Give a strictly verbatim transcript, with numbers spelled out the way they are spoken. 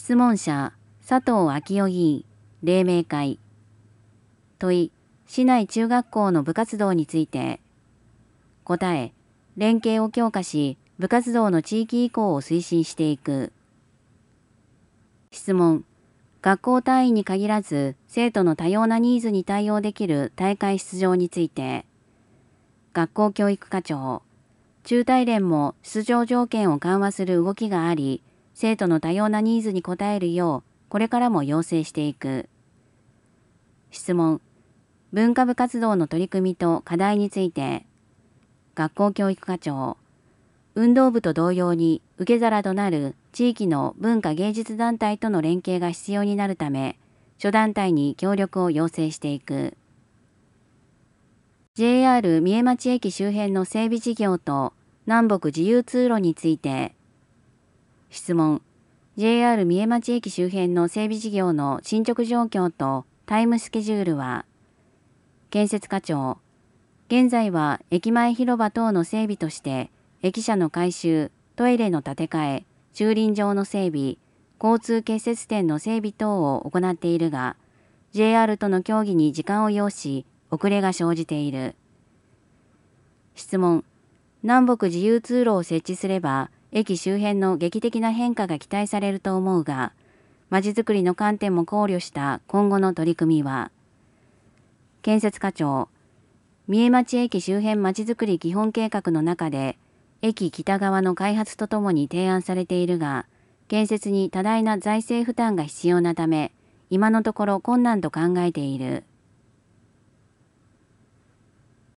質問者、佐藤昭夫議員、例明会。問い、市内中学校の部活動について。答え、連携を強化し、部活動の地域移行を推進していく。質問、学校単位に限らず、生徒の多様なニーズに対応できる大会出場について。学校教育課長、中大連も出場条件を緩和する動きがあり、生徒の多様なニーズに応えるよう、これからも要請していく。質問、文化部活動の取り組みと課題について。学校教育課長、運動部と同様に受け皿となる地域の文化芸術団体との連携が必要になるため、諸団体に協力を要請していく。ジェイアール 三重町駅周辺の整備事業と南北自由通路について。質問、ジェイアール 三重町駅周辺の整備事業の進捗状況とタイムスケジュールは。建設課長、現在は駅前広場等の整備として、駅舎の改修、トイレの建て替え、駐輪場の整備、交通結節点の整備等を行っているが、ジェイアール との協議に時間を要し、遅れが生じている。質問、南北自由通路を設置すれば、駅周辺の劇的な変化が期待されると思うが、まちづくりの観点も考慮した今後の取り組みは。建設課長、三重町駅周辺まちづくり基本計画の中で、駅北側の開発とともに提案されているが、建設に多大な財政負担が必要なため、今のところ困難と考えている。